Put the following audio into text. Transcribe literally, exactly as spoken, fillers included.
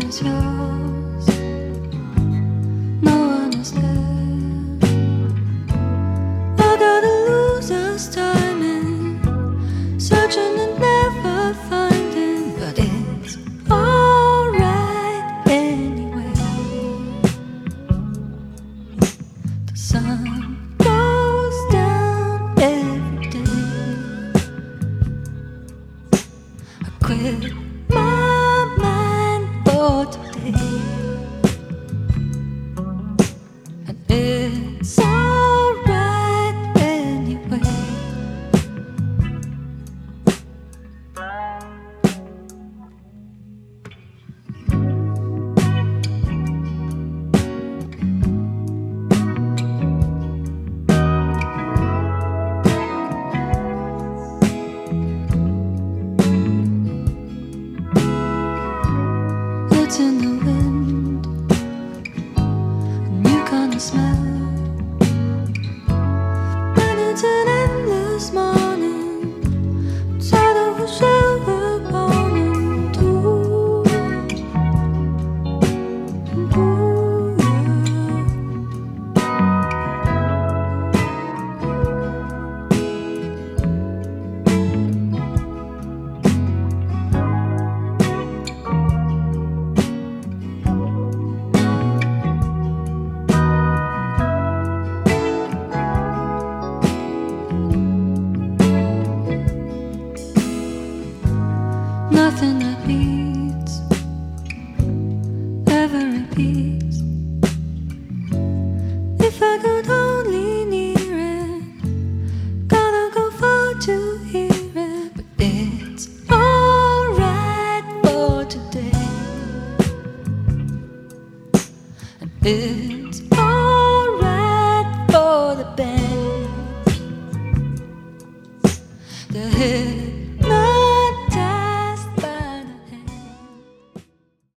is yours, no one is there. I gotta lose this timing, searching and never finding, but it's alright anyway. The sun goes down every day. I quit my mind for today, and it's alright anyway. It's in the wind, a new kind of smell, and it's an endless morning, tired of a shell we're born into. Ooh, nothing that beats ever repeats. If I could only near it, gotta go far to hear it, but it's alright for today. And it